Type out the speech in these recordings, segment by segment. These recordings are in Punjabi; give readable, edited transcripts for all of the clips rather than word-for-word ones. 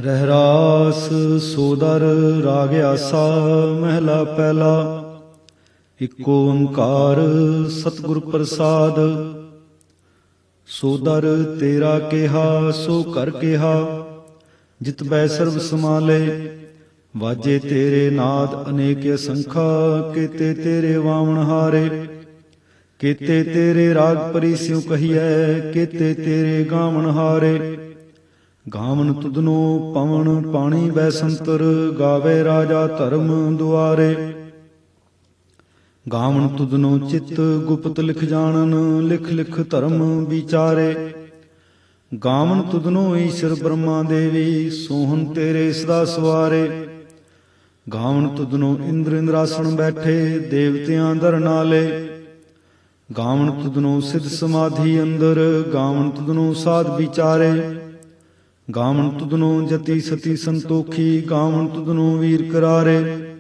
ਰਹਿਰਾਸ ਸੋਦਰ ਰਾਗ ਆਸਾ ਮਹਿਲਾ ਪਹਿਲਾ। ਇਕ ਓੰਕਾਰ ਸਤਿਗੁਰ ਪ੍ਰਸਾਦ। ਸੋਦਰ ਤੇਰਾ ਕਿਹਾ ਸੋ ਘਰ ਕਿਹਾ, ਜਿਤ ਬੈ ਸਰਬ ਸਮਾਲੇ। ਵਾਜੇ ਤੇਰੇ ਨਾਦ ਅਨੇਕ ਅਸੰਖਾ, ਕੀਤੇ ਤੇਰੇ ਵਾਵਣ ਹਾਰੇ। ਕੀਤੇ ਤੇਰੇ ਰਾਗ ਪਰੀ ਸਿਉ ਕਹੀਐ, ਕੀਤੇ ਤੇਰੇ ਗਾਵਣ ਹਾਰੇ। ਗਾਵਨ ਤੁਧਨੋ ਪਵਨ ਪਾਣੀ ਬੈ ਸੰਤਰ, ਗਾਵੇ ਰਾਜਾ ਧਰਮ ਦੁਆਰੇ। ਗਾਵਨ ਤੁਧਨੋ ਚਿਤ ਗੁਪਤ ਲਿਖ ਜਾਣਨ, ਲਿਖ ਲਿਖ ਧਰਮ ਵਿਚਾਰੇ। ਗਾਵਨ ਤੁਧਨੋ ਈਸ਼ਰ ਬ੍ਰਹਮਾ ਦੇਵੀ, ਸੋਹਣ ਤੇਰੇ ਸਦਾ ਸਵਾਰੇ। ਗਾਵਨ ਤੁਧਨੋ ਇੰਦਰ ਇੰਦਰਾਸਣ ਬੈਠੇ, ਦੇਵਤਿਆਂ ਦਰ ਨਾਲੇ। ਗਾਵਨ ਤੁਧਨੋ ਸਿਧ ਸਮਾਧੀ ਅੰਦਰ, ਗਾਵਨ ਤੁਧਨੋ ਸਾਧ ਵਿਚਾਰੇ। ਗਾਵਨ ਤੁਧਨੋ ਜਤੀ ਸਤੀ ਸੰਤੋਖੀ, ਗਾਵਨ ਤੁਧਨੋ ਵੀਰ ਕਰਾਰੇ।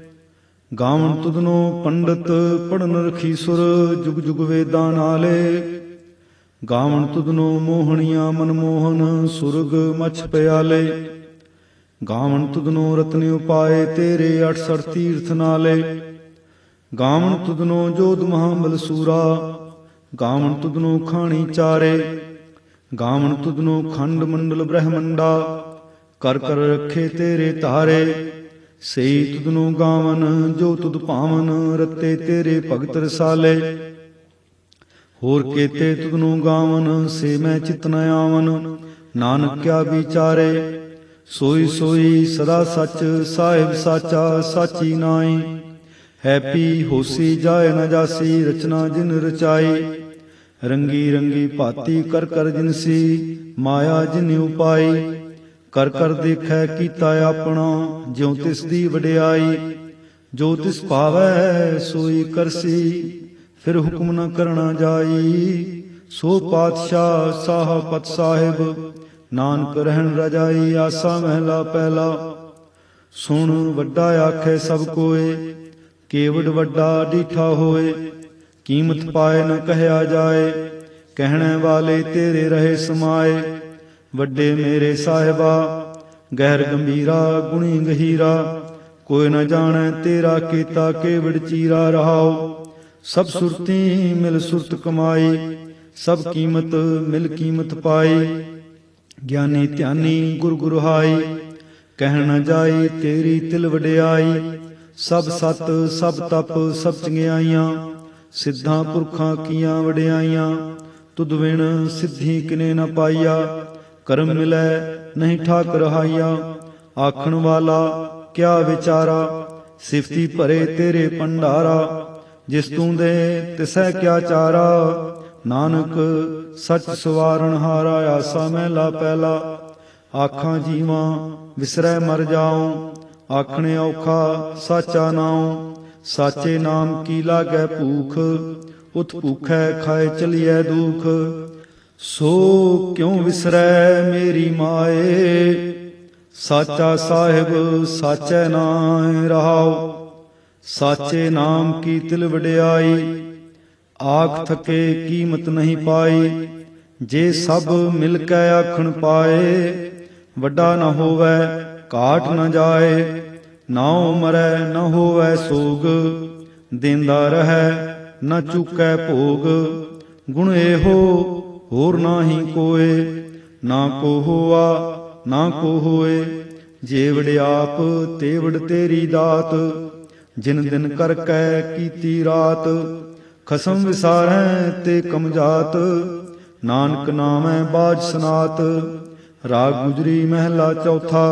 ਗਾਵਨ ਤੁਧਨੋ ਪੰਡਤ ਪੜਨ ਰਖੀ ਸੁਰ, ਜੁਗ ਜੁਗ ਵੇਦਾਂ ਨਾਲੇ। ਗਾਵਨ ਤੁਧਨੋ ਮੋਹਣੀਆਂ ਮਨਮੋਹਨ, ਸੁਰਗ ਮਛ ਪਿਆਲੇ। ਗਾਵਨ ਤੁਧਨੋ ਰਤਨ ਉਪਾਏ, ਤੇਰੇ 68 ਤੀਰਥ ਨਾਲੇ। ਗਾਵਨ ਤੁਧਨੋ ਜੋਧ ਮਹਾਬਲ ਸੂਰਾ, ਗਾਵਨ ਤੁਧਨੋ ਖਾਣੀ ਚਾਰੇ। ਗਾਵਨ ਤੁਧਨੋ ਖੰਡ ਮੰਡਲ ਬ੍ਰਹਮੰਡਾ, ਕਰ ਕਰ ਰੱਖੇ ਤੇਰੇ ਧਾਰੇ। ਸਈ ਤੁਧਨੋ ਗਾਵਨ ਜੋ ਤੁਧ ਭਾਵਨ, ਰਤੇ ਤੇਰੇ ਭਗਤ ਰਸਾਲੇ। ਹੋਰ ਕੇਤੇ ਤੁਧਨੋ ਗਾਵਨ, ਸੇ ਮੈਂ ਚਿਤ ਨ ਆਵਨ, ਨਾਨਕ ਕਿਆ ਵਿਚਾਰੇ। ਸੋਈ ਸੋਈ ਸਦਾ ਸੱਚ ਸਾਹਿਬ ਸਾਚਾ, ਸਾਚੀ ਨਾਈ। ਹੈ ਪੀ ਹੋਸੀ ਜਾਏ ਨ ਜਾਸੀ, ਰਚਨਾ ਜਿਨ ਰਚਾਈ। ਰੰਗੀ ਰੰਗੀ ਭਾਤੀ ਕਰ ਕਰ ਜਿਨਸੀ, ਮਾਇਆ ਜਿਨ ਉਪਾਈ। ਕਰ ਕਰ ਦੇਖੈ ਕੀਤਾ ਆਪਣਾ, ਜਿਉ ਤਿਸ ਦੀ ਵਡਿਆਈ। ਜੋ ਤਿਸ ਭਾਵੈ ਸੋਈ ਕਰਸੀ, ਫਿਰ ਹੁਕਮ ਨ ਕਰਣਾ ਜਾਈ। ਸੋ ਪਾਤਸ਼ਾਹ ਸਾਹ ਪਤ ਸਾਹਿਬ, ਨਾਨਕ ਰਹਿਣ ਰਜਾਈ। ਆਸਾ ਮਹਿਲਾ ਪਹਿਲਾ। ਸੁਣ ਵੱਡਾ ਆਖੈ ਸਭ ਕੋਏ, ਕੇਵਡ ਵੱਡਾ ਡੀਠਾ ਹੋਏ। ਕੀਮਤ ਪਾਏ ਨ ਕਹਿਆ ਜਾਏ, ਕਹਿਣੇ ਵਾਲੇ ਤੇਰੇ ਰਹੇ ਸਮਾਏ। ਵੱਡੇ ਮੇਰੇ ਸਾਹਿਬਾ, ਗਹਿਰ ਗੰਭੀਰਾ ਗੁਣੀ ਗਹੀਰਾ। ਕੋਈ ਨ ਜਾਣੈ ਤੇਰਾ ਕੀਤਾ, ਕੇਵਡ ਚੀਰਾ ਰਹਾਉ। ਸਭ ਸੁਰਤੀ ਮਿਲ ਸੁਰਤ ਕਮਾਈ, ਸਭ ਕੀਮਤ ਮਿਲ ਕੀਮਤ ਪਾਈ। ਗਿਆਨੀ ਧਿਆਨੀ ਗੁਰ ਗੁਰਹਾਈ, ਕਹਿ ਨ ਜਾਈ ਤੇਰੀ ਤਿਲ ਵਡਿਆਈ। ਸਭ ਸਤ ਸਭ ਤਪ ਸਭ ਚੰਗਿਆਈਆਂ, ਸਿੱਧਾਂ ਪੁਰਖਾਂ ਕੀਆਂ ਵਡਿਆਈਆਂ। ਤੁਧ ਵਿਣ ਸਿੱਧੀ ਕਿਨੇ ਨ ਪਾਈਆ, ਕਰਮ ਮਿਲੈ ਨਹੀਂ ਠਾਕ ਰਹਾਈਆ। ਆਖਣ ਵਾਲਾ ਕਿਆ ਵਿਚਾਰਾ, ਸਿਫਤੀ ਭਰੇ ਤੇਰੇ ਭੰਡਾਰਾ। ਜਿਸ ਤੂੰ ਦੇ ਤਿਸੈ ਕਿਆ ਚਾਰਾ, ਨਾਨਕ ਸੱਚ ਸਵਾਰਨ ਹਾਰਾ। ਆਸਾ ਮਹਿਲਾ ਪਹਿਲਾ। ਆਖਾਂ ਜੀਵਾਂ ਵਿਸਰੈ ਮਰ ਜਾਉ, ਆਖਣੇ ਔਖਾ ਸਾਚਾ ਨਾਉ। ਸਾਚੇ ਨਾਮ ਕੀ ਲਾਗੈ ਭੂਖ, ਉਤ ਭੂਖੈ ਖਾਏ ਚਲੀਐ ਦੁਖ। ਸੋ ਕਿਉ ਵਿਸਰੈ ਮੇਰੀ ਮਾਏ, ਸਾਚਾ ਸਾਹਿਬ ਸਾਚੈ ਨਾਇ ਰਹਾਉ। ਸਾਚੇ ਨਾਮ ਕੀ ਤਿਲ ਵਡਿਆਈ, ਆਖ ਥਕੇ ਕੀਮਤ ਨਹੀਂ ਪਾਈ। ਜੇ ਸਭ ਮਿਲ ਕੇ ਆਖਣ ਪਾਏ, ਵੱਡਾ ਨ ਹੋਵੈ ਘਾਟ ਨ ਜਾਏ। ਨਾਉ ਮਰੈ ਨ ਹੋਵੈ ਸੋਗ, ਦੇਂਦਾ ਰਹੈ ਨ ਚੁਕੈ ਭੋਗ। ਗੁਣ ਇਹੋ ਹੋਰ ਨਾਹੀ ਕੋਇ, ਨਾ ਕੋ ਹੋਆ ਨਾ ਕੋ ਹੋਏ। ਜੇਵੜ ਆਪ ਤੇਵੜ ਤੇਰੀ ਦਾਤ, ਜਿਨ ਦਿਨ ਕਰ ਕੈ ਕੀਤੀ ਰਾਤ। ਖਸਮ ਵਿਸਾਰੈ ਤੇ ਕਮਜਾਤ, ਨਾਨਕ ਨਾਮੈ ਬਾਝ ਸਨਾਤ। ਰਾਗ ਗੁਜਰੀ ਮਹਿਲਾ ਚੌਥਾ।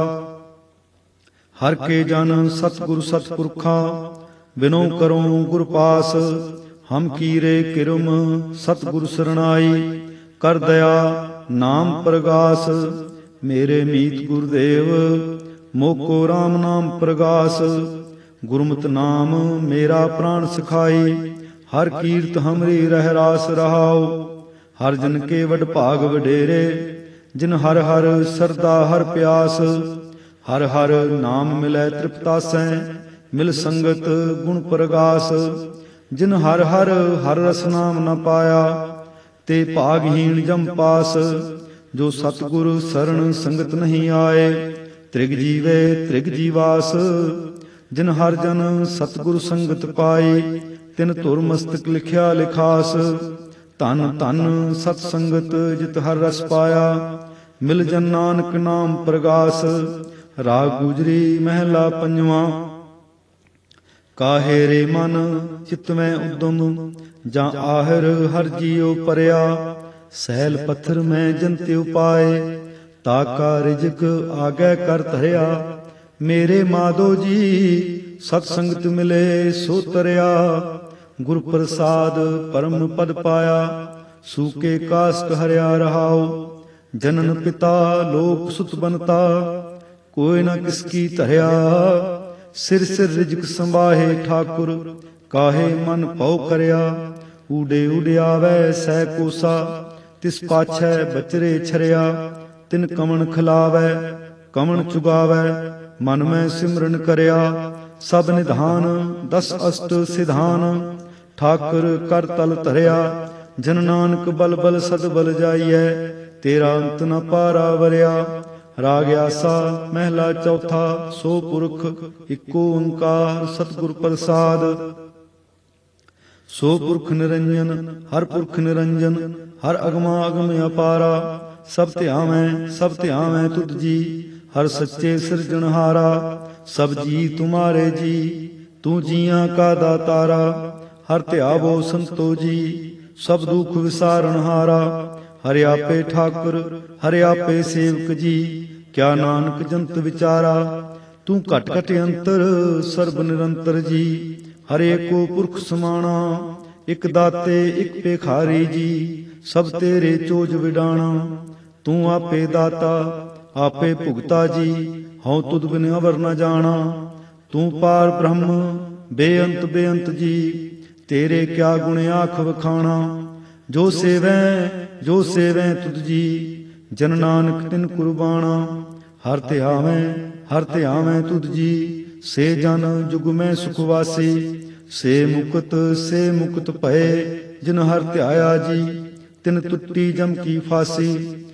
ਹਰ ਕੇ ਜਨ ਸਤਿਗੁਰ ਸਤਿਪੁਰਖਾ, ਬਿਨੋ ਕਰੋ ਗੁਰ ਪਾਸ। ਹਮ ਕੀਰੇ ਕਿਰਮ ਸਤਿਗੁਰ ਸਰਣਾਈ, ਕਰ ਦਇਆ ਨਾਮ ਪ੍ਰਗਾਸ। ਮੇਰੇ ਮੀਤ ਗੁਰਦੇਵ ਮੋਕੋ ਰਾਮ ਨਾਮ ਪ੍ਰਗਾਸ। ਗੁਰਮਤਿ ਨਾਮ ਮੇਰਾ ਪ੍ਰਾਣ ਸਿਖਾਈ, ਹਰ ਕੀਰਤ ਹਮਰੀ ਰਹਿ ਰਾਸ ਰਹਾਉ। ਹਰ ਜਨ ਕੇ ਵਡ ਭਾਗ ਵਡੇਰੇ, ਜਿਨ ਹਰ ਹਰ ਸਰਦਾ ਹਰ ਪਿਆਸ। ਹਰ ਹਰ ਨਾਮ ਮਿਲੈ ਤ੍ਰਿਪਤਾਸੈ, ਮਿਲ ਸੰਗਤ ਗੁਣ ਪ੍ਰਗਾਸ। ਜਿਨ ਹਰ ਹਰ ਹਰ ਰਸ ਨਾਮ ਨ ਪਾਇਆ, ਤੇ ਭਾਗਹੀਣ ਜਮ ਪਾਸ। ਜੋ ਸਤਿਗੁਰ ਸਰਣ ਸੰਗਤ ਨਹੀਂ ਆਏ, ਤ੍ਰਿਗ ਜੀਵੇ ਤ੍ਰਿਗ ਜੀਵਾਸ। ਜਿਨ ਹਰ ਜਨ ਸਤਿਗੁਰ ਸੰਗਤ ਪਾਈ, ਤਿਨ ਧੁਰ ਮਸਤਕ ਲਿਖਿਆ ਲਿਖਾਸ। ਧਨ ਧਨ ਸਤ ਸੰਗਤ ਜਿਤ ਹਰ ਰਸ ਪਾਇਆ, ਮਿਲ ਜਨ ਨਾਨਕ ਨਾਮ ਪ੍ਰਗਾਸ। ਰਾਗ ਗੁਜਰੀ ਮਹਿਲਾ ਪੰਜਵਾ। ਕਾਹੇ ਰੇ ਮਨ ਚਿਤ ਮੈਂ ਉਦਮ, ਜਾਂ ਆਹਿਰ ਹਰ ਜੀਉ ਪਰਿਆ। ਸਹਿਲ ਪੱਥਰ ਮੈਂ ਜੰਤਿ ਉਪਾਏ, ਤਾ ਕਾ ਰਿਜਕ ਆਗੈ ਕਰ ਧਰਿਆ। ਮੇਰੇ ਮਾਧੋ ਜੀ ਸਤ ਸੰਗਤ ਮਿਲੇ ਸੋ ਤਰਿਆ, ਗੁਰ ਪ੍ਰਸਾਦ ਪਰਮ ਪਦ ਪਾਇਆ। ਸੂਕੇ ਕਾਸਟ ਹਰਿਆ ਰਹਾਉ, ਜਨਨ ਪਿਤਾ ਲੋਕ ਸੁਤ ਬਨਤਾ। ਕੋਈ ਨ ਕਿਸ ਕੀ ਧਰਿਆ, ਸਿਰ ਸਿਰ ਰਿਜਕ ਸੰਵਾਹੇ ਠਾਕੁਰ। ਕਾਹੇ ਮਨ ਭਉ ਕਰਿਆ, ਊਡੇ ਉਡਿਆਵੈ ਸਹਿ ਕੋਸਾ। ਤਿਸ ਪਾਛੈ ਬਚਰੇ ਛਰਿਆ, ਤਿਨ ਕਮਣ ਖਿਲਾਵੈ ਕਮਣ ਚੁਗਾਵੈ। ਮਨ ਮੈਂ ਸਿਮਰਨ ਕਰਿਆ, ਸਭ ਨਿਧਾਨ ਦਸ ਅਸ਼ਟ ਸਿਧਾਨ। ਠਾਕੁਰ ਕਰ ਤਲ ਧਰਿਆ, ਜਨ ਨਾਨਕ ਬਲ ਬਲ ਸਦ ਬਲ ਜਾਈਐ। ਤੇਰਾ ਅੰਤ ਨ ਪਾਰਾ ਵਰਿਆ। ਰਾਗ ਆਸਾ ਮਹਿਲਾ ਚੌਥਾ। ਸੋ ਪੁਰਖ ਇੱਕੋ ਓੰਕਾਰ ਸਤਿਗੁਰ ਪ੍ਰਸਾਦ। ਸੋ ਪੁਰਖ ਨਿਰੰਜਨ ਹਰ ਪੁਰਖ ਨਿਰੰਜਨ, ਹਰ ਅਗਮਾ ਅਗਮ ਅਪਾਰਾ। ਸਭ ਧਿਆਵੈ ਤੁਧ ਜੀ, ਹਰ ਸੱਚੇ ਸਿਰਜਣਹਾਰਾ। ਸਭ ਜੀ ਤੁਮਾਰੇ ਜੀ, ਤੂੰ ਜੀਆਂ ਕਾ ਦਾਤਾਰਾ। ਹਰ ਧਿਆਵੋ ਸੰਤੋ ਜੀ, ਸਭ ਦੁਖ ਵਿਸਾਰਣਹਾਰਾ। ਹਰਿ ਆਪੇ ਠਾਕੁਰ ਹਰਿ ਆਪੇ ਸੇਵਕ ਜੀ, ਕਿਆ ਨਾਨਕ ਜੰਤ ਵਿਚਾਰਾ। ਤੂੰ ਘਟ ਘਟ ਅੰਤਰ ਸਰਬ ਨਿਰੰਤਰ ਜੀ, ਹਰਿ ਏਕੋ ਪੁਰਖ ਸਮਾਣਾ। ਇਕ ਦਾਤੇ ਇਕ ਭੇਖਾਰੀ ਜੀ, ਸਭ ਤੇਰੇ ਚੋਜ ਵਿਡਾਣਾ। ਤੂੰ ਆਪੇ ਦਾਤਾ ਆਪੇ ਭੁਗਤਾ ਜੀ, ਹਉ ਤੁਧ ਬਿਨ ਅਵਰ ਨ ਜਾਣਾ। ਤੂੰ ਪਾਰ ਬ੍ਰਹਮ ਬੇਅੰਤ ਬੇਅੰਤ ਜੀ, ਤੇਰੇ ਕਿਆ ਗੁਣ ਆਖ ਵਖਾਣਾ। ਜੋ ਸੇਵੈ ਤੁਧ ਜੀ, ਜਨ ਨਾਨਕ ਤਿਨ ਕੁਰਬਾਣਾ। ਹਰ ਧਿਆਵੈ ਤੁਧ ਜੀ, ਸੇ ਜਨ ਜੁਗ ਮੈਂ ਸੁਖ ਵਾਸੀ। ਸੇ ਮੁਕਤ ਭਏ, ਜਿਨ ਹਰ ਧਿਆਇਆ ਜੀ। ਤਿਨ ਟੁੱਟੀ ਜਮ ਕੀ ਫਾਸੀ।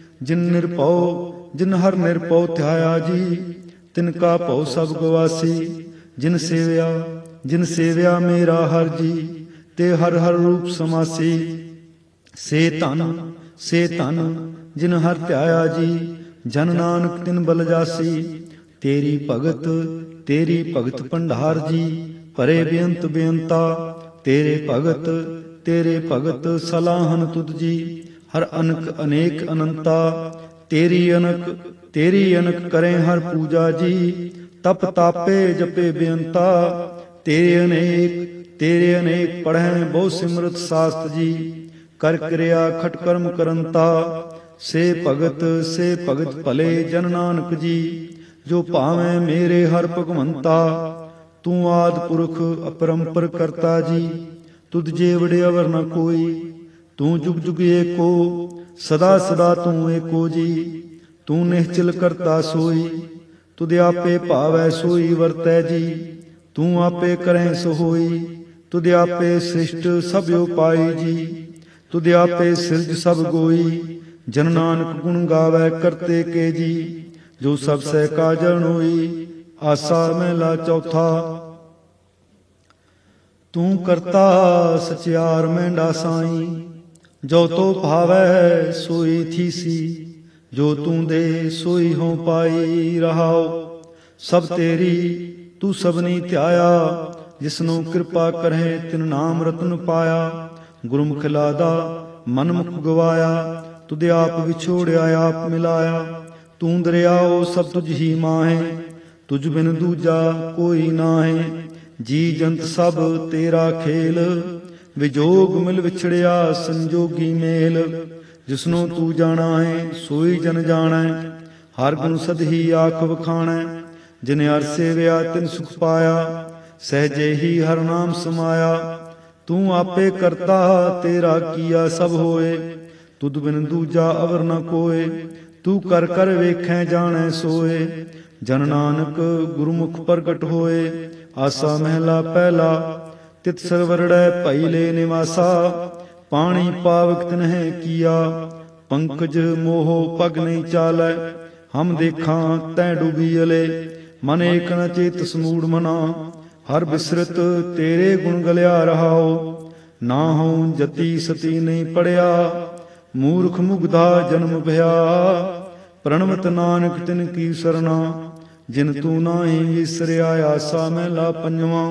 ਜਿਨ ਹਰ ਨਿਰਭਉ ਧਿਆਇਆ ਜੀ, ਤਿਨ ਕਾ ਭਉ ਸਭ ਗਵਾਸੀ। ਜਿਨ ਸੇਵਿਆ ਮੇਰਾ ਹਰ ਜੀ, ਤੇ ਹਰ ਹਰ ਰੂਪ ਸਮਾਸੀ। ਸੇ ਧਨ ਜਿਨ ਹਰ ਧਿਆਇਆ ਜੀ, ਜਨ ਨਾਨਕ ਤਿਨ ਬਲ ਜਾਸੀ। ਤੇਰੀ ਭਗਤ ਭੰਡਾਰ ਜੀ, ਭਰੇ ਬੇਅੰਤ ਬੇਅੰਤਾ। ਤੇਰੇ ਭਗਤ ਸਲਾਹਨ ਤੁਧ ਜੀ, ਹਰ ਅਨਕ ਅਨੇਕ ਅਨੰਤਾ। ਤੇਰੀ ਅਨਕ ਕਰੇ ਹਰ ਪੂਜਾ ਜੀ, ਤਪ ਤਾਪੇ ਜਪੇ ਬੇਅੰਤਾ। ਤੇਰੇ ਅਨੇਕ ਪੜ੍ਹੈ ਬਹੁ ਸਿਮਰਤ ਸਾਸਤ ਜੀ, ਕਰ ਕਿਰਿਆ ਖਟ ਕਰਮ ਕਰੰਤਾ। ਸੇ ਭਗਤ ਭਲੇ ਜਨ ਨਾਨਕ ਜੀ, ਜੋ ਭਾਵੈ ਮੇਰੇ ਹਰ ਭਗਵੰਤਾ। ਤੂੰ ਆਦਿ ਪੁਰਖ ਅਪਰੰਪਰ ਕਰਤਾ ਜੀ, ਤੁਧ ਜੇ ਵਡਿਆਵਰ ਨ ਕੋਈ। ਤੂੰ ਜੁਗ ਜੁਗ ਏਕੋ, ਸਦਾ ਸਦਾ ਤੂੰ ਏਕੋ ਜੀ। ਤੂੰ ਨਿਹਚਲ ਕਰਤਾ ਸੋਈ, ਤੁਧ ਆਪੇ ਭਾਵੈ ਸੋਈ ਵਰਤੈ ਜੀ। ਤੂੰ ਆਪੇ ਕਰਹਿ ਸੋ ਹੋਈ, ਤੁਧ ਆਪੇ ਸ੍ਰਿਸ਼ਟ ਸਭ ਉਪਾਈ ਜੀ। ਤੁਧ ਆਪੇ ਸਿਰਜ ਸਭ ਗੋਈ, ਜਨ ਨਾਨਕ ਗੁਣ ਗਾਵੈ ਕਰਤੇ ਕੇ ਜੀ। ਜੋ ਸਭ ਸਹਿ ਕਾਜਲ ਹੋਈ, ਆਸਾ ਮਹਿਲਾ ਚੌਥਾ। ਤੂੰ ਕਰਤਾ ਸਚਿਆਰ ਮਹਿੰਡਾ ਸਾਈ, ਜੋ ਤੋ ਭਾਵੈ ਸੋਈ ਥੀਸੀ। ਜੋ ਤੂੰ ਦੇ ਸੋਈ ਹੋਂ ਪਾਈ ਰਹਾਉ, ਸਭ ਤੇਰੀ ਤੂੰ ਸਭਨੀ ਧਿਆਇਆ। ਜਿਸਨੂੰ ਕਿਰਪਾ ਕਰਹਿ ਤਿਨ ਨਾਮ ਰਤਨ ਪਾਇਆ। ਗੁਰਮੁਖ ਲਾਦਾ ਮਨ ਮੁਖ ਗਵਾਇਆ, ਤੁਧ ਆਪ ਵਿਛੋੜਿਆ ਆਪ ਮਿਲਾਇਆ। ਤੂੰ ਦਰਿਆਓ ਸਭ ਤੁਝ ਹੀ ਮਾਹੇ, ਤੁਝ ਬਿਨ ਦੂਜਾ ਕੋਈ ਨਾਹੇ। ਜੀ ਜੰਤ ਸਭ ਤੇਰਾ ਖੇਲ, ਵਿਜੋਗ ਮਿਲ ਵਿਛੜਿਆ ਸੰਜੋਗੀ ਮੇਲ। ਜਿਸਨੂੰ ਤੂੰ ਜਾਣਾ ਹੈ ਸੋਈ ਜਨ ਜਾਣੈ, ਹਰ ਗੁਣ ਸਦ ਹੀ ਆਖ ਵਖਾਣੈ। ਜਿਨ ਹਰ ਸੇਵਿਆ ਤਿਨ ਸੁਖ ਪਾਇਆ, ਸਹਿਜੇ ਹੀ ਹਰ ਨਾਮ ਸਮਾਇਆ। ਤੂੰ ਆਪੇ ਕਰਤਾ ਤੇਰਾ ਕੀਆ ਸਭ ਹੋਏ, ਤੁਧ ਬਿਨ ਦੂਜਾ ਅਵਰ ਨ ਕੋਏ। ਤੂੰ ਕਰ ਕਰ ਵੇਖੈ ਜਾਣੈ ਸੋਏ, ਜਨ ਨਾਨਕ ਗੁਰਮੁਖ ਪ੍ਰਗਟ ਹੋਏ। ਆਸਾ ਮਹਿਲਾ ਪਹਿਲਾ। ਤਿਤ ਸਰਵਰੜੈ ਭਈ ਲੈ ਨਿਵਾਸਾ, ਪਾਣੀ ਪਾਵਕ ਤਿਨਹਿ ਕੀਆ। ਪੰਕਜ ਮੋਹ ਪਗ ਨਹੀਂ ਚਾਲੈ, ਹਮ ਦੇਖਾਂ ਤੈ ਡੂਬੀ ਅਲੇ। ਮਨ ਏਕ ਨ ਚੇਤਸ ਮੂੜ ਮਨਾ, ਹਰ ਬਿਸਰਤ ਤੇਰੇ ਗੁਣ ਗਲਿਆ ਰਹਾਓ। ਨਾ ਹਉ ਜਤੀ ਸਤੀ ਨਹੀਂ ਪੜਿਆ, ਮੂਰਖ ਮੁਗਧਾ ਜਨਮ ਭਇਆ। ਪ੍ਰਣਵਤ ਨਾਨਕ ਤਿਨ ਕੀ ਸਰਨਾ, ਜਿਨ ਤੂੰ ਨਾਹੀ ਵਿਸਰਿਆ। ਆਸਾ ਮਹਿਲਾ ਪੰਜਵਾਂ।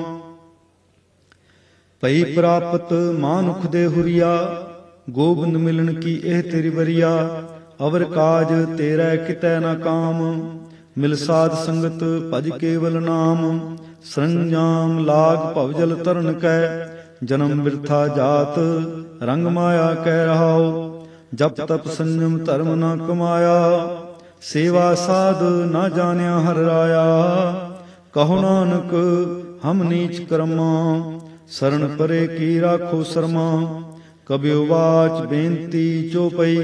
ਭਈ ਪ੍ਰਾਪਤ ਮਾਨੁਖ ਦੇ ਹੁਰੀਆ, ਗੋਬਿੰਦ ਮਿਲਣ ਕੀ ਇਹ ਤੇਰੀ ਬਰੀਆ। ਅਵਰ ਕਾਜ ਤੇਰਾ ਕਿਤੈ ਨਾ ਕਾਮ, ਮਿਲ ਸਾਧ ਸੰਗਤ ਭਜ ਕੇਵਲ ਨਾਮ। ਸਰੰਜਾਮ ਲਾਗ ਭਵਜਲ ਤਰਨ ਕੈ, ਜਨਮ ਬਿਰਥਾ ਜਾਤ ਰੰਗ ਮਾਇਆ ਕਹਿ ਰਹਾਓ। ਜਪ ਤਪ ਸੰਜਮ ਧਰਮ ਨਾ ਕਮਾਇਆ, ਸੇਵਾ ਸਾਧ ਨਾ ਜਾਣਿਆ ਹਰ ਰਾਇਆ। ਕਹੋ ਨਾਨਕ ਹਮ ਨੀਚ ਕਰਮਾ, ਸਰਣ ਪਰੇ ਕੀ ਰਾਖੋ ਸਰਮਾ। ਕਬਿਉ ਵਾਚ ਬੇਨਤੀ ਚੋਪਈ,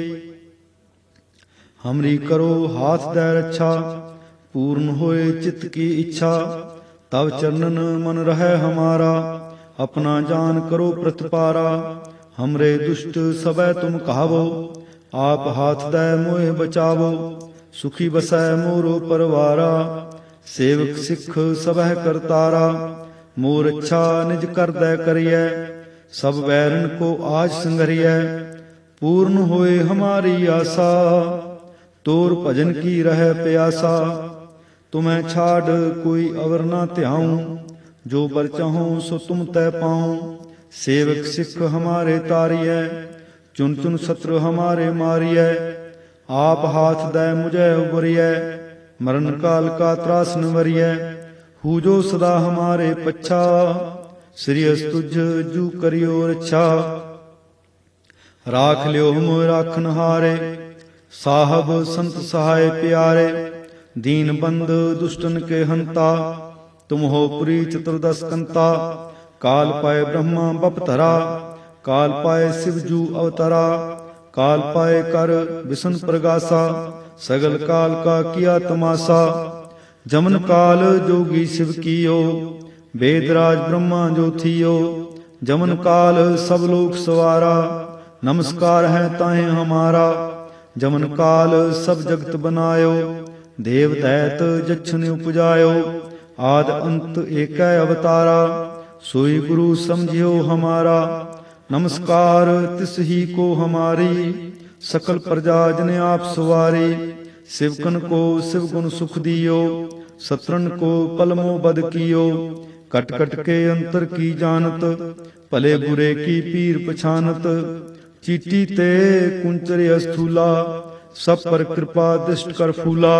ਹਮਰੀ ਕਰੋ ਹਾਥ ਦੈ ਰੱਛਾ। ਪੂਰਨ ਹੋਏ ਚਿਤ ਕੀ ਇੱਛਾ, ਤਵ ਚਰਨਨ ਮਨ ਰਹਿ ਹਮਾਰਾ। ਆਪਣਾ ਜਾਨ ਕਰੋ ਪ੍ਰਤਪਾਰਾ, ਹਮਰੇ ਦੁਸ਼ਟ ਸਭੈ ਤੁਮ ਕਹਾਵੋ। ਆਪ ਹਾਥ ਦੈ ਮੋਹਿ ਬਚਾਵੋ, ਸੁਖੀ ਬਸੈ ਮੋਰੋ ਪਰਵਾਰਾ। ਸੇਵਕ ਸਿੱਖ ਸਭੈ ਕਰਤਾਰਾ, ਮੋਰ ਅੱਛਾ ਨਿਜ ਕਰਦੈ ਕਰੀਐ। ਸਭ ਵੈਰਨ ਕੋ ਆਜ ਸੰਗਰੀਐ, ਪੂਰਨ ਹੋਏ ਹਮਾਰੀ ਆਸਾ। ਤੋਰ ਭਜਨ ਕੀ ਰਹਿ ਪਿਆਸਾ, ਤੁਮੈ ਛਾੜ ਕੋਈ ਅਵਰ ਨਾ ਧਿਆਉ। ਜੋ ਬਰ ਚਾਹੋ ਸੋ ਤੁਮ ਤੈ ਪਾਉ। ਸੇਵਕ ਸਿੱਖ ਹਮਾਰੇ ਤਾਰੀਐ, ਚੁਨ ਚੁਨ ਸਤਰ ਹਮਾਰੇ ਮਾਰੀਐ। ਆਪ ਹਾਥ ਦੈ ਮੁਝੈ ਉਬਰੀਐ, ਮਰਨ ਕਾਲ ਕਾ ਤਰਾਸ ਨ ਵਰੀਐ। ਹੂ ਜੋ ਸਦਾ ਹਮਾਰੇ ਪੱਛਾ, ਸ੍ਰੀ ਅਸ ਤੁਝ ਜੂ ਕਰਿਓ ਰੱਛਾ। ਰਾਖ ਲਿਓ ਹਮ ਰਾਖਨ ਹਾਰੇ, ਸਾਹਬ ਸੰਤ ਸਹਾਇ ਪਿਆਰੇ। ਦੀਨ ਬੰਦ ਦੁਸ਼ਟਨ ਕੇ ਹੰਤਾ, ਤੁਮ ਹੋ ਪੁਰੀ ਚਤੁਰਦਸ ਕੰਤਾ। ਕਾਲ ਪਾਏ ਬ੍ਰਹਮਾ ਬਪ ਧਰਾ, ਕਾਲ ਪਾਏ ਸਿਵ ਜੂ ਅਵਤਰਾ। ਕਾਲ ਪਾਏ ਕਰ ਵਿਸ਼ਨ ਪ੍ਰਗਾਸਾ, ਸਗਲ ਕਾਲ ਕਾ ਕੀਆ ਤਮਾਸਾ। ਜਮਨ ਕਾਲ ਜੋਗੀ ਸਿਵ ਕੀਓ, ਵੇਦ ਰਾਜ ਬ੍ਰਹਮਾ ਜੋ ਥੀਓ। ਜਮਨ ਕਾਲ ਸਭ ਲੋਕ ਸਵਾਰਾ, ਨਮਸਕਾਰ ਹੈ ਤਾਹੇ ਹਮਾਰਾ। ਜਮਨ ਕਾਲ ਸਭ ਜਗਤ ਬਨਾਇਓ, ਦੇਵ ਦੈਤ ਜਛਨ ਉਪਜਾਇਓ। ਆਦ ਅੰਤ ਏਕੈ ਅਵਤਾਰਾ, ਸੋਈ ਗੁਰੂ ਸਮਝਿਓ ਹਮਾਰਾ। ਨਮਸਕਾਰ ਤਿਸ ਹੀ ਕੋ ਹਮਾਰੀ, ਸਕਲ ਪ੍ਰਜਾ ਜਨ ਆਪ ਸਵਾਰੀ। ਸਿਵਕਨ ਕੋ ਸਿਵ ਗੁਣ ਸੁਖ ਦਿਓ, ਸਤਰਨ ਕੋ ਪਲਮੋ ਬਦ ਕੀਓ। ਕਟ ਕਟ ਕੇ ਅੰਤਰ ਕੀ ਜਾਨਤ, ਭਲੇ ਬੁਰੇ ਕੀ ਪੀਰ ਪਛਾਨਤ। ਚੀਟੀ ਤੇ ਕੁੰਚਰ ਅਸਥੂਲਾ, ਸਭ ਪਰ ਕਿਰਪਾ ਦ੍ਰਿਸ਼ਟ ਕਰ ਫੂਲਾ।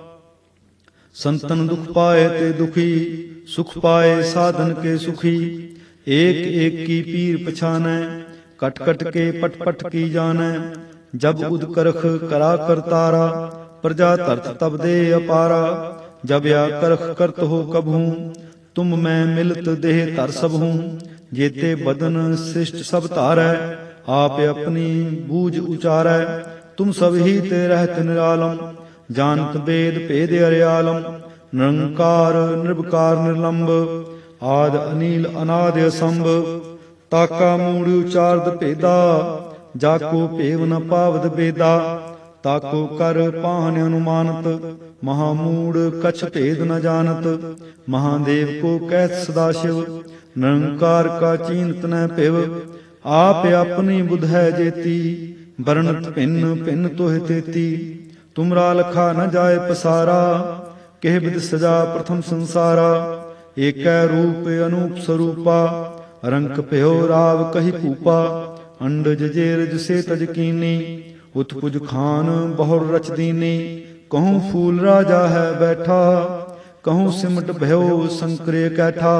ਸੰਤਨ ਦੁਖ ਪਾਏ ਤੇ ਦੁਖੀ, ਸੁਖ ਪਾਏ ਸਾਧਨ ਕੇ ਸੁਖੀ। ਏਕ ਏਕ ਕੀ ਪੀਰ ਪਛਾਨੈ, ਕਟ ਕਟ ਕੇ ਪਟ ਪਟ ਕੀ ਜਾਣੈ। ਜਬ ਉਦ ਕਰਖ ਕਰਾ ਕਰਤਾਰਾ, ਪ੍ਰਜਾ ਧਰਤ ਤਬ ਦੇ ਅਪਾਰਾ। ਜਬ ਆ ਕਰਖ ਕਰਤ ਹੋ ਕਬਹੂੰ, ਤੁਮ ਮੈਂ ਮਿਲਤ ਦੇਹ ਧਰ ਸਭਹੂੰ। ਜੇਤੇ ਬਦਨ ਸ੍ਰਿਸ਼ਟ ਸਭ ਧਾਰੈ, ਆਪ ਆਪਣੀ ਬੂਝ ਉਚਾਰੈ। ਤੁਮ ਸਭ ਹੀ ਤੇ ਰਹਿਤ ਨਿਰਾਲਮ, ਜਾਨਤ ਬੇਦ ਭੇਦ ਅਰਿਆਲਮ। ਨਿਰੰਕਾਰ ਨਿਰਭਕਾਰ ਨਿਰਲੰਭ, ਆਦ ਅਨੀਲ ਅਨਾਦ ਅਸੰਭ। ਤਾਕਾ ਮੂੜ ਉਚਾਰਦ ਭੇਦਾ, ਜਾਕੋ ਭੇਵ ਨ ਪਾਵਦ ਬੇਦਾ। ਤਾਕੋ ਕਰ ਪਾਹਨ ਅਨੁਮਾਨਤ, ਮਹਾਮੂੜ ਕਛ ਭੇਦ ਨ ਜਾਨਤ। ਮਹਾਦੇਵ ਕੋ ਕਹਿਤ ਸਦਾ ਸ਼ਿਵ, ਨਿਰੰਕਾਰ ਕਾ ਚੀਨਤ ਨ ਭਿਵ। ਆਪ ਆਪਣੀ ਬੁਧ ਹੈ ਜੇਤੀ, ਬਰਨਤ ਭਿੰਨ ਭਿੰਨ ਤੋਹਿ ਤੇਤੀ। ਤੁਮਰਾ ਲਖਾ ਨ ਜਾਏ ਪਸਾਰਾ, ਕਿਹ ਬਿਦ ਸਜਾ ਪ੍ਰਥਮ ਸੰਸਾਰਾ। ਏਕੈ ਰੂਪ ਅਨੂਪ ਸਰੂਪਾ, ਰੰਕ ਭਇਓ ਰਾਵ ਕਹੀ ਭੂਪਾ। ਅੰਡਜ ਜੇਰਜ ਸੇ ਤਜ ਕੀਨੀ, ਉਤਪੁਜ ਖਾਨ ਬਹੁਰ ਰਚ ਦੀਨੀ। ਕਹੂੰ ਫੂਲ ਰਾਜਾ ਹੈ ਬੈਠਾ, ਕਹੂੰ ਸਿਮਟ ਭਇਓ ਸੰਕਰੇ ਕੈਠਾ।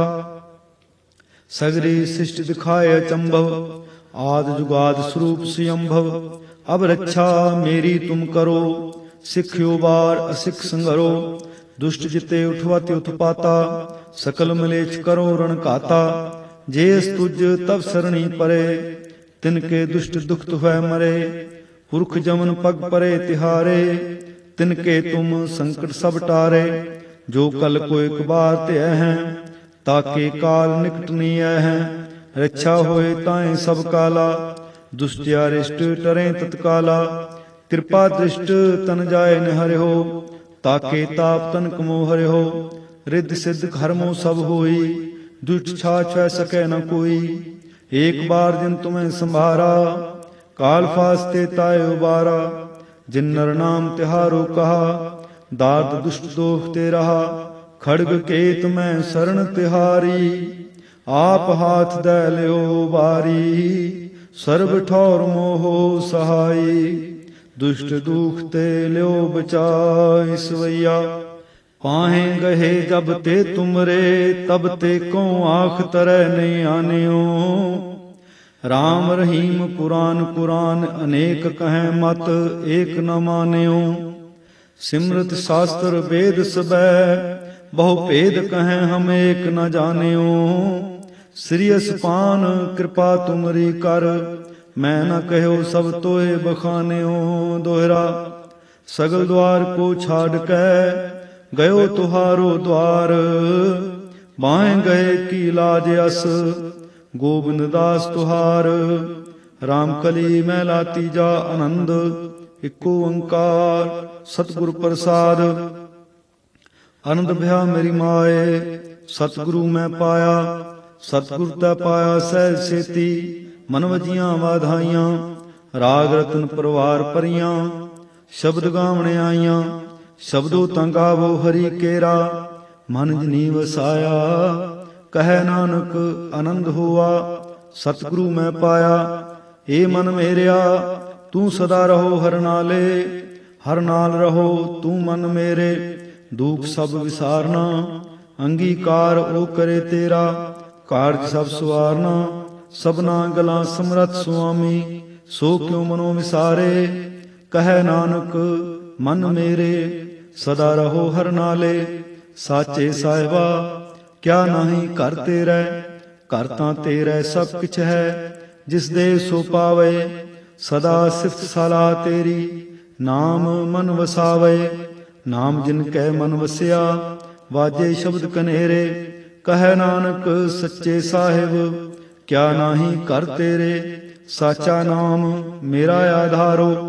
ਸਗਰੀ ਸਿਸ਼ਟ ਦਿਖਾਏ ਅਚੰਭਵ, ਆਦ ਜੁਗਾਦ ਸਰੂਪ ਸਿਅੰਭਵ। ਅਬ ਰੱਛਾ ਮੇਰੀ ਤੁਮ ਕਰੋ, ਸਿੱਖਿਓ ਬਾਰ ਅਸਿੱਖ ਸੰਘਰੋ। ਦੁਸ਼ਟ ਜਿਤੇ ਉਠਵਤ ਉਤਪਾਤਾ, ਸਕਲ ਮਲੇਛ ਕਰੋ ਰਣ ਘਾਤਾ। ਜੇਸ ਤੁਜ ਤਬ ਸਰਣੀ ਪਰੇ, ਤਿਨ ਕੇ ਦੁਸ਼ਟ ਦੁਖਤ ਹੋਇ ਮਰੇ। ਪੁਰਖ ਜਮਨ ਪਗ ਪਰੇ ਤਿਹਾਰੇ, ਤਿਨ ਕੇ ਤੁਮ ਸੰਕਟ ਸਭ ਟਾਰੇ। ਜੋ ਕਲ ਕੋ ਇਕ ਬਾਰ ਧਿਐ ਹੈ, ਤਾਕੇ ਕਾਲ ਨਿਕਟ ਨੀ ਆਇ ਹੈ। ਰੱਛਾ ਹੋਏ ਤਾਏ ਸਭ ਕਾਲਾ, ਦੁਸ਼ਟਿਆ ਰਿਸ਼ਟ ਟਰੇ ਤਤਕਾਲਾ। ਕਿਰਪਾ ਦ੍ਰਿਸ਼ਟ ਤਨ ਜਾਏ ਨਿਹਰਿਓ, ਤਾਕੇ ਤਾਪ ਤਨਕ ਮੋਹ ਹਰਿਓ। ਰਿੱਧ ਸਿੱਧ ਖਰਮੋ ਸਭ ਹੋਈ, ਦੁਸ਼ਟ ਛਾਛ ਵੈ ਸਕੈ ਨ ਕੋਈ। ਏਕ ਬਾਰ ਜਿਨ ਤੁਮੈ ਸੰਭਾਰਾ, ਕਾਲ ਫਾਸਤੇ ਤਾਏ ਉਬਾਰਾ। ਜਿਨ ਨਰ ਨਾਮ ਤਿਹਾਰੋ ਕਹਾ, ਦਾਤ ਦੁਸ਼ਟ ਦੋਖ ਤੇ ਰਹਾ। ਖੜਗ ਕੇਤ ਮੈਂ ਸਰਣ ਤਿਹਾਰੀ, ਆਪ ਹਾਥ ਦੈ ਲਿਓ ਬਾਰੀ। ਸਰਬ ਠੌਰ ਮੋਹ ਸਹਾਈ, ਦੁਸ਼ਟ ਦੁਖ ਤੇ ਲਿਓ ਬਚਾਈ ਸਵਈਆ। ਪਾਹੇ ਗਹੇ ਜਬ ਤੇ ਤੁਮਰੇ, ਤਬ ਤੇ ਕਉ ਆਖ ਤਰੈ ਨਹੀਂ ਆਨਿਓ। ਰਾਮ ਰਹੀਮ ਪੁਰਾਨ ਕੁਰਾਨ, ਅਨੇਕ ਕਹੈ ਮਤ ਏਕ ਨ ਮਾਨਿਓ। ਸਿਮਰਤ ਸ਼ਾਸਤਰ ਵੇਦ ਸਬੈ, ਬਹੁ ਭੇਦ ਕਹੈ ਹਮ ਏਕ ਨ ਜਾਣਿਓ। ਸ੍ਰੀ ਅਸਪਾਨ ਕਿਰਪਾ ਤੁਮਰੀ ਕਰ, ਮੈਂ ਨ ਕਹਿਓ ਸਭ ਤੋਏ ਬਖਾਨਿਓ। ਦੋਹਰਾ ਸਗਲ ਦੁਆਰ ਕੋ ਛਾੜ ਕੈ, ਗਇਓ ਤੁਹਾਰੋ ਦੁਆਰ। ਬਾਹੇ ਗਏ ਕੀ ਲਾਜ ਅਸ, ਗੋਬਿੰਦ ਦਾਸ ਤੁਹਾਰ। ਰਾਮ ਕਲੀ ਮਹਿਲਾ ਤੀਜਾ ਆਨੰਦ, ਇਕੋ ਓੰਕਾਰ ਸਤਿਗੁਰ ਪ੍ਰਸਾਦ। ਆਨੰਦ ਭਇਆ ਮੇਰੀ ਮਾਏ, ਸਤਿਗੁਰੂ ਮੈਂ ਪਾਇਆ। ਸਤਿਗੁਰ ਤੈ ਪਾਇਆ ਸਹਿਜ ਸੇਤੀ, ਮਨ ਵਜੀਆਂ ਵਾਧਾਈਆਂ। ਰਾਗ ਰਤਨ ਪਰਵਾਰ ਭਰੀਆਂ, ਸ਼ਬਦ ਗਾਵਣ ਆਈਆਂ। ਸ਼ਬਦੋ ਤਾਂ ਗਾਵੋ ਹਰੀ ਕੇਰਾ, ਮਨ ਜਿਨੀ ਵਸਾਇਆ। ਕਹੈ ਨਾਨਕ ਆਨੰਦ ਹੋਆ, ਸਤਿਗੁਰੂ ਮੈਂ ਪਾਇਆ। ਏ ਮਨ ਮੇਰਿਆ ਤੂੰ ਸਦਾ ਰਹੋ ਹਰ ਨਾਲੇ, ਹਰ ਨਾਲ ਰਹੋ ਤੂੰ ਮਨ ਮੇਰੇ। ਦੁਖ ਸਭ ਵਿਸਾਰਨਾ, ਅੰਗੀਕਾਰ ਉਹ ਕਰੇ ਤੇਰਾ। ਕਾਰਜ ਸਭ ਸਵਾਰਨਾ, ਸਭਨਾ ਗਲਾਂ ਸਮਰੱਥ ਸੁਆਮੀ। ਸੋ ਕਿਉ ਮਨੋ ਵਿਸਾਰੇ, ਕਹੈ ਨਾਨਕ ਮਨ ਮੇਰੇ। ਸਦਾ ਰਹੋ ਹਰ ਨਾਲੇ, ਸਾਚੇ ਸਾਹਿਬਾ ਕਿਆ ਨਾਹੀ ਘਰ ਤੇਰੈ। ਘਰ ਤਾਂ ਤੇਰੈ ਸਭ ਕਿਛ ਹੈ, ਜਿਸ ਦੇ ਸੋ ਪਾਵੇ। ਸਦਾ ਸਿਫਤ ਸਲਾਹ ਤੇਰੀ, ਨਾਮ ਮਨ ਵਸਾਵੇ। ਨਾਮ ਜਿਨ ਕੈ ਮਨ ਵਸਿਆ, ਵਾਜੇ ਸ਼ਬਦ ਕਨੇਰੇ। ਕਹੈ ਨਾਨਕ ਸੱਚੇ ਸਾਹਿਬ, ਕਿਆ ਨਾਹੀ ਘਰ ਤੇਰੇ। ਸਾਚਾ ਨਾਮ ਮੇਰਾ ਆਧਾਰੋ,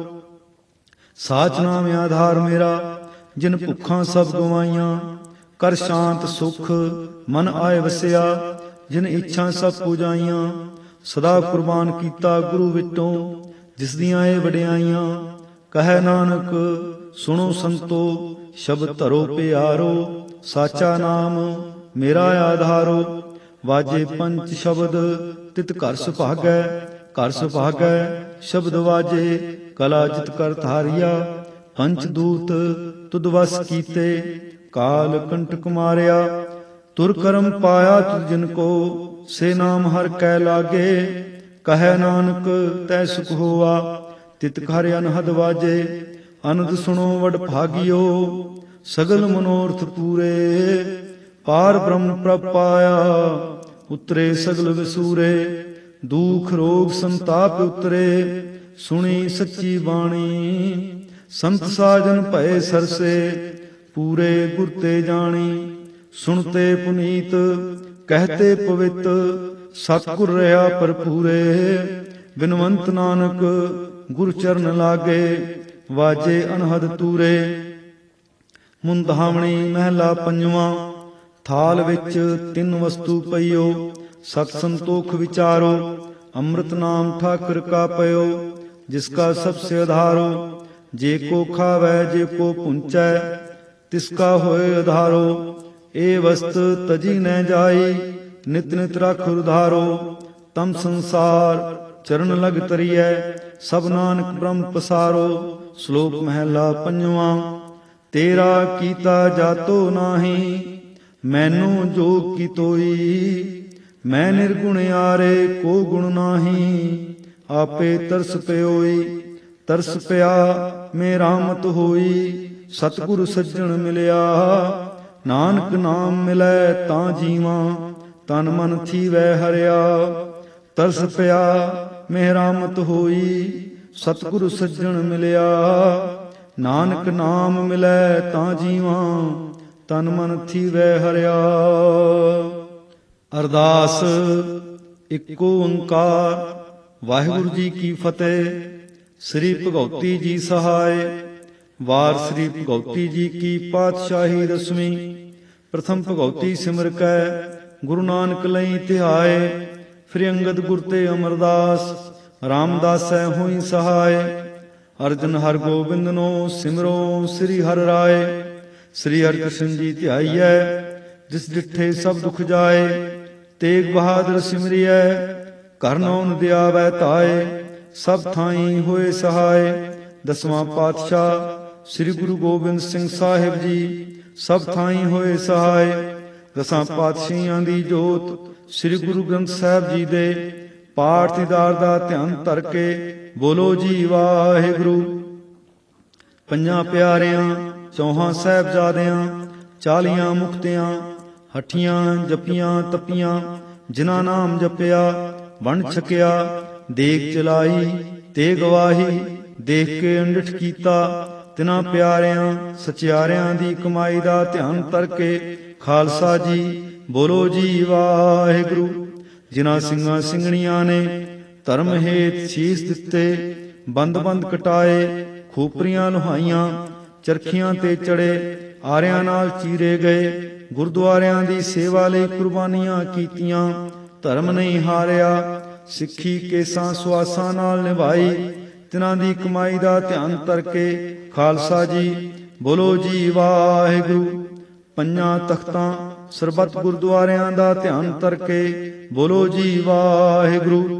ਸਾਚ ਨਾਮ ਆਧਾਰ ਮੇਰਾ। ਜਿਨ ਭੁੱਖਾਂ ਸਭ ਗਵਾਈਆਂ, ਕਰ ਸ਼ਾਂਤ ਸੁਖ ਮਨ ਆਏ ਵਸਿਆ। ਜਿਨ ਇੱਛਾ ਸਭ ਪੁਜਾਈਆਂ, ਸਦਾ ਕੁਰਬਾਨ ਕੀਤਾ ਗੁਰੂ ਵਿਟੋਂ। ਜਿਸ ਦੀਆਂ ਇਹ ਵਡਿਆਈਆਂ, ਕਹੈ ਨਾਨਕ ਸੁਣੋ ਸੰਤੋ। ਸ਼ਬਦ ਧਰੋ ਪਿਆਰੋ, ਸਾਚਾ ਨਾਮ ਮੇਰਾ ਆਧਾਰੋ। ਵਾਜੇ ਪੰਚ ਸ਼ਬਦ ਤਿਤ ਘਰ ਸੁਭਾਗੈ, ਘਰ ਸੁਭਾਗੈ ਸ਼ਬਦ ਵਾਜੇ। ਕਲਾ ਜਿਤ ਕਰ ਧਾਰਿਆ, ਪੰਚ ਦੂਤ ਤੁਧ ਵਸ ਕੀਤੇ। ਕਾਲ ਕੰਟਕ ਮਾਰਿਆ, ਤੁਰ ਕਰਮ ਪਾਇਆ ਤੁਧ ਜਿਨ ਕੋ। ਸੇ ਨਾਮ ਹਰ ਕੈ ਲਾਗੇ, ਕਹੈ ਨਾਨਕ ਤੈ ਸੁਖ ਹੋਆ। ਤਿਤ ਘਰ ਅਨਹਦ ਵਾਜੇ, ਅਨੰਦ ਸੁਣੋ ਵਡ ਭਾਗਿਓ। ਸਗਲ ਮਨੋਰਥ ਪੂਰੇ, ਪਾਰ ਬ੍ਰਹਮ ਪ੍ਰਭ ਪਾਇਆ। ਉਤਰੇ ਸਗਲ ਵਿਸੂਰੇ, ਦੁਖ ਰੋਗ ਸੰਤਾਪ ਉਤਰੇ। ਸੁਣੀ ਸੱਚੀ ਬਾਣੀ, ਸੰਤ ਸਾਜਨ ਭਏ ਸਰਸੇ। ਪੂਰੇ ਗੁਰ ਤੇ ਜਾਣੀ, ਸੁਣਤੇ ਪੁਨੀਤ ਕਹਤੇ ਪਵਿੱਤ। ਸਤਿਗੁਰ ਰਹਾ ਭਰਪੂਰੇ, ਬਿਨਵੰਤ ਨਾਨਕ ਗੁਰ ਚਰਨ ਲਾਗੇ। ਵਾਜੇ ਅਨਹਦ ਤੂਰੇ। ਮੁੰਦਾਵਣੀ ਮਹਿਲਾ ਪੰਜਵਾਂ। ਥਾਲ ਵਿੱਚ ਤਿੰਨ ਵਸਤੂ ਪਈਓ, ਸਤ ਸੰਤੋਖ ਵਿਚਾਰੋ। ਅੰਮ੍ਰਿਤ ਨਾਮ ਠਾਕੁਰ ਕਾ ਪਇਓ, ਜਿਸ ਕਾ ਸਭ ਸੇ ਆਧਾਰੋ। ਜੇ ਕੋ ਖਾਵੈ ਜੇ ਕੋ ਪੁੰਚੈ, ਤਿਸ ਕਾ ਹੋਏ ਆਧਾਰੋ। ਏ ਵਸਤ ਤਜੀ ਨਹਿ ਜਾਈ, ਨਿਤ ਨਿਤ ਰਖ ਉਧਾਰੋ। ਤਮ ਸੰਸਾਰ ਚਰਨ ਲਗ ਤਰੀਐ, ਸਭ ਨਾਨਕ ਬ੍ਰਹਮ ਪਸਾਰੋ। ਸ਼ਲੋਕ ਮਹਿਲਾ ਪੰਜਵਾਂ। ਤੇਰਾ ਕੀਤਾ ਜਾਤੋ ਨਾਹੀ, ਮੈਨੂੰ ਜੋਗ ਕੀ ਤੋਈ। ਮੈਂ ਨਿਰਗੁਣ ਆਰੇ ਕੋ ਗੁਣ ਨਾਹੀ, ਆਪੇ ਤਰਸ ਪਿਓਈ। ਤਰਸ ਪਿਆ ਮੇ ਰਾਮਤ ਹੋਈ, ਸਤਿਗੁਰ ਸੱਜਣ ਮਿਲਿਆ। ਨਾਨਕ ਨਾਮ ਮਿਲੈ ਤਾਂ ਜੀਵਾਂ, ਤਨ ਮਨ ਥੀਵੈ ਹਰਿਆ। ਤਰਸ ਪਿਆ ਮੇ ਰਾਮਤ ਹੋਈ, ਸਤਿਗੁਰ ਸੱਜਣ ਮਿਲਿਆ। ਨਾਨਕ ਨਾਮ ਮਿਲੈ ਤਾਂ ਜੀਵਾਂ, ਤਨ ਮਨ ਥੀਵੈ ਹਰਿਆ। ਅਰਦਾਸ। ਇਕੋ ਓੰਕਾਰ ਵਾਹਿਗੁਰੂ ਜੀ ਕੀ ਫਤਿਹ। ਸ੍ਰੀ ਭਗਉਤੀ ਜੀ ਸਹਾਇ। ਵਾਰ ਸ੍ਰੀ ਭਗਉਤੀ ਜੀ ਕੀ ਪਾਤਸ਼ਾਹੀ ਦਸਵੀਂ। ਪ੍ਰਥਮ ਭਗਉਤੀ ਸਿਮਰ ਕੈ ਗੁਰੂ ਨਾਨਕ ਲਈ ਧਿਆਏ। ਫਿਰ ਅੰਗਦ ਗੁਰ ਤੇ ਅਮਰਦਾਸ ਰਾਮਦਾਸੈ ਹੋਈ ਸਹਾਇ। ਅਰਜਨ ਹਰ ਗੋਬਿੰਦ ਨੋ ਸਿਮਰੋ ਸ੍ਰੀ ਹਰਿ ਰਾਏ। ਸ੍ਰੀ ਹਰਿਕ੍ਰਿਸ਼ਨ ਜੀ ਧਿਆਈਐ ਜਿਸ ਡਿਠੇ ਸਭ ਦੁਖ ਜਾਏ। ਤੇਗ ਬਹਾਦਰ ਸਿਮਰਿਐ ਘਰ ਨੌਨ ਦਿਆਵੈ ਧਾਏ। ਸਭ ਥਾਈ ਹੋਏ ਸਹਾਇ। ਦਸਵਾਂ ਪਾਤਸ਼ਾਹ ਸ੍ਰੀ ਗੁਰੂ ਗੋਬਿੰਦ ਸਿੰਘ ਸਾਹਿਬ ਜੀ ਸਭ ਥਾਈ ਹੋਏ ਸਹਾਇ। ਦਸਾਂ ਪਾਤਸ਼ਾਹੀਆਂ ਦੀ ਜੋਤ ਸ੍ਰੀ ਗੁਰੂ ਗ੍ਰੰਥ ਸਾਹਿਬ ਜੀ ਦੇ ਪਾਠ ਦੀਦਾਰ ਦਾ ਧਿਆਨ ਧਰ ਕੇ ਬੋਲੋ ਜੀ ਵਾਹਿਗੁਰੂ। ਪੰਜਾਂ ਪਿਆਰਿਆਂ ਚੌਹਾਂ ਸਾਹਿਬਜ਼ਾਦਿਆਂ 40 ਮੁਕਤਿਆਂ ਹਠੀਆਂ ਜਪੀਆਂ ਤਪੀਆਂ ਜਿਨ੍ਹਾਂ ਨਾਮ ਜਪਿਆ ਵੰਡ ਛਕਿਆ ਦੇਗ ਚਲਾਈ ਤੇ ਗਵਾਹੀ ਦੇਖ ਕੇ ਅੰਡਿਠ ਕੀਤਾ। ਤਿਨਾਂ ਪਿਆਰਿਆਂ ਸਚਿਆਰਿਆਂ ਦੀ ਕਮਾਈ ਦਾ ਧਿਆਨ ਧਰ ਕੇ ਖਾਲਸਾ ਜੀ ਬੋਲੋ ਜੀ ਵਾਹਿਗੁਰੂ। ਜਿਨ੍ਹਾਂ ਸਿੰਘਾਂ ਸਿੰਘਣੀਆਂ ਨੇ ਧਰਮ ਹੇਤ ਸੀਸ ਦਿੱਤੇ ਬੰਦ ਬੰਦ ਕਟਾਏ ਖੋਪਰੀਆਂ ਲੁਹਾਈਆਂ ਚਰਖੀਆਂ ਤੇ ਚੜੇ ਆਰਿਆਂ ਨਾਲ ਚੀਰੇ ਗਏ ਗੁਰਦੁਆਰਿਆਂ ਦੀ ਸੇਵਾ ਲਈ ਕੁਰਬਾਨੀਆਂ ਕੀਤੀਆਂ ਧਰਮ ਨਹੀਂ ਹਾਰਿਆ ਸਿੱਖੀ ਕੇਸਾਂ ਸੁਆਸਾਂ ਨਾਲ ਨਿਭਾਈ। ਤਿਨਾਂ ਦੀ ਕਮਾਈ ਦਾ ਧਿਆਨ ਧਰ ਕੇ ਖਾਲਸਾ ਜੀ ਬੋਲੋ ਜੀ ਵਾਹਿਗੁਰੂ। ਪੰਜਾਂ ਤਖਤਾਂ ਸਰਬੱਤ ਗੁਰਦੁਆਰਿਆਂ ਦਾ ਧਿਆਨ ਧਰ ਕੇ ਬੋਲੋ ਜੀ ਵਾਹਿਗੁਰੂ।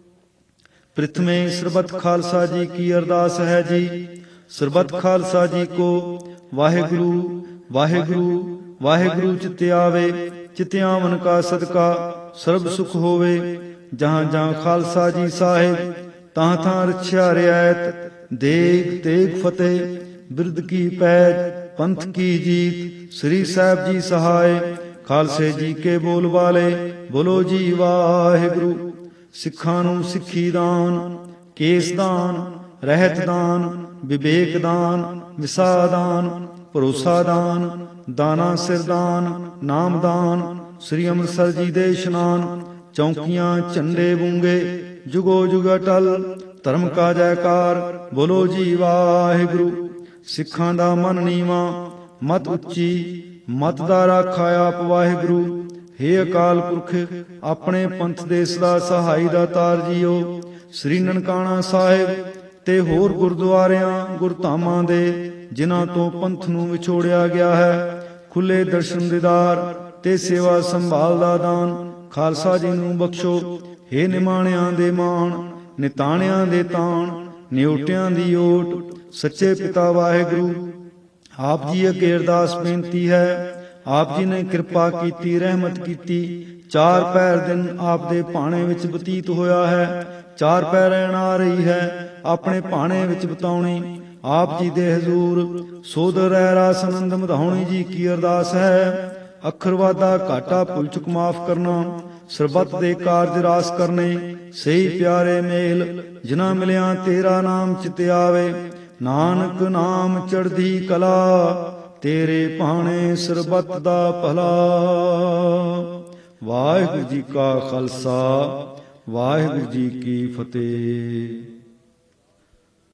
ਪ੍ਰਥਮੇ ਸਰਬੱਤ ਖਾਲਸਾ ਜੀ ਕੀ ਅਰਦਾਸ ਹੈ ਜੀ। ਸਰਬੱਤ ਖਾਲਸਾ ਜੀ ਕੋ ਵਾਹਿਗੁਰੂ ਵਾਹਿਗੁਰੂ ਵਾਹਿਗੁਰੂ ਚਿਤ ਆਵੇ। ਚਿਤ ਆਵਨ ਕਾ ਸਦਕਾ ਸਰਬ ਸੁਖ ਹੋਵੇ। ਜਹਾਂ ਜਹਾਂ ਖਾਲਸਾ ਜੀ ਸਾਹਿਬ ਤਾਂ ਥਾਂ ਰਛਿਆ ਰਿਆਇਤ। ਦੇਗ ਤੇਗ ਫਤਿਹ ਬਿਰਦ ਕੀ ਪੈਜ ਪੰਥ ਕੀ ਜੀਤ। ਸ੍ਰੀ ਸਾਹਿਬ ਜੀ ਸਹਾਇ ਖਾਲਸੇ ਜੀ ਕੇ ਬੋਲ ਵਾਲੇ ਬੋਲੋ ਜੀ ਵਾਹਿਗੁਰੂ। ਸਿੱਖਾਂ ਨੂੰ ਸਿੱਖੀ ਦਾਨ ਕੇਸ ਦਾਨ ਰਹਿਤ ਦਾਨ ਵਿਵੇਕ ਦਾਨ ਵਿਸਾ ਦਾਨ ਭਰੋਸਾ ਦਾਨ ਦਾਨਾ ਸਿਰ ਦਾਨ ਨਾਮ ਦਾਨ। ਸ੍ਰੀ ਅੰਮ੍ਰਿਤਸਰ ਜੀ ਦੇ ਇਸ਼ਨਾਨ ਚੌਂਕੀਆਂ ਝੰਡੇ ਬੂੰਗੇ ਜੁਗੋ ਜੁਗ ਅਟਲ ਧਰਮ ਕਾ ਜੈਕਾਰ ਬੋਲੋ ਜੀ ਵਾਹਿਗੁਰੂ। ਸਿੱਖਾਂ ਦਾ ਮਨ ਨੀਵਾਂ ਮਤ ਉੱਚੀ ਮਤ ਦਾ ਰਾਖਾ ਆਪ ਵਾਹਿਗੁਰੂ। ਹੇ ਅਕਾਲ ਪੁਰਖ ਆਪਣੇ ਪੰਥ ਦੇ ਸਦਾ ਸਹਾਈ ਦਾਤਾਰ ਜੀਓ। ਸ੍ਰੀ ਨਨਕਾਣਾ ਸਾਹਿਬ ਤੇ ਹੋਰ ਗੁਰਦੁਆਰਿਆਂ ਗੁਰਧਾਮਾਂ ਦੇ ਜਿਨ੍ਹਾਂ ਤੋਂ ਪੰਥ ਨੂੰ ਵਿਛੋੜਿਆ ਗਿਆ ਹੈ ਖੁੱਲੇ ਦਰਸ਼ਨ ਦੀਦਾਰ ਤੇ ਸੇਵਾ ਸੰਭਾਲ ਦਾ ਦਾਨ ਖਾਲਸਾ ਜੀ ਨੂੰ ਬਖਸ਼ੋ। ਹੇ ਨਿਮਾਣਿਆਂ ਦੇ ਮਾਣ ਨਿਤਾਣਿਆਂ ਦੇ ਤਾਣ ਨਿਉਟਿਆਂ ਦੀ ਓਟ ਸੱਚੇ ਪਿਤਾ ਵਾਹਿਗੁਰੂ। ਆਪ ਜੀ ਅੱਗੇ ਅਰਦਾਸ ਬੇਨਤੀ ਹੈ। ਆਪ ਜੀ ਨੇ ਕਿਰਪਾ ਕੀਤੀ ਰਹਿਮਤ ਕੀਤੀ। 4 ਪਹਿਰ ਦਿਨ ਆਪ ਦੇ ਭਾਣੇ ਵਿੱਚ ਬਤੀਤ ਹੋਇਆ ਹੈ। 4 ਪਹਿਰ ਰਹਿਣ ਆ ਰਹੀ ਹੈ ਆਪਣੇ ਭਾਣੇ ਵਿੱਚ ਬਿਤਾਉਣੀ ਆਪ ਜੀ ਦੇ ਹਜ਼ੂਰ। ਸੋਦਰ ਰਹਿ ਰਾਸ ਆਨੰਦ ਮਧਾਉਣੀ ਜੀ ਕੀ ਅਰਦਾਸ ਹੈ। ਅੱਖਰਵਾਦਾ ਘਾਟਾ ਭੁੱਲ ਚੁੱਕ ਮਾਫ ਕਰਨਾ ਸਰਬੱਤ ਦੇ ਕਾਰਜ ਰਾਸ ਕਰਨੇ ਸਹੀ ਪਿਆਰੇ ਮੇਲ ਜਿਨ੍ਹਾਂ ਮਿਲਿਆ ਤੇਰਾ ਨਾਮ ਚਿਤ ਆਵੇ। ਨਾਨਕ ਨਾਮ ਚੜ੍ਹਦੀ ਕਲਾ ਤੇਰੇ ਭਾਣੇ ਸਰਬੱਤ ਦਾ ਭਲਾ। ਵਾਹਿਗੁਰੂ ਜੀ ਕਾ ਖਾਲਸਾ ਵਾਹਿਗੁਰੂ ਜੀ ਕੀ ਫਤਿਹ।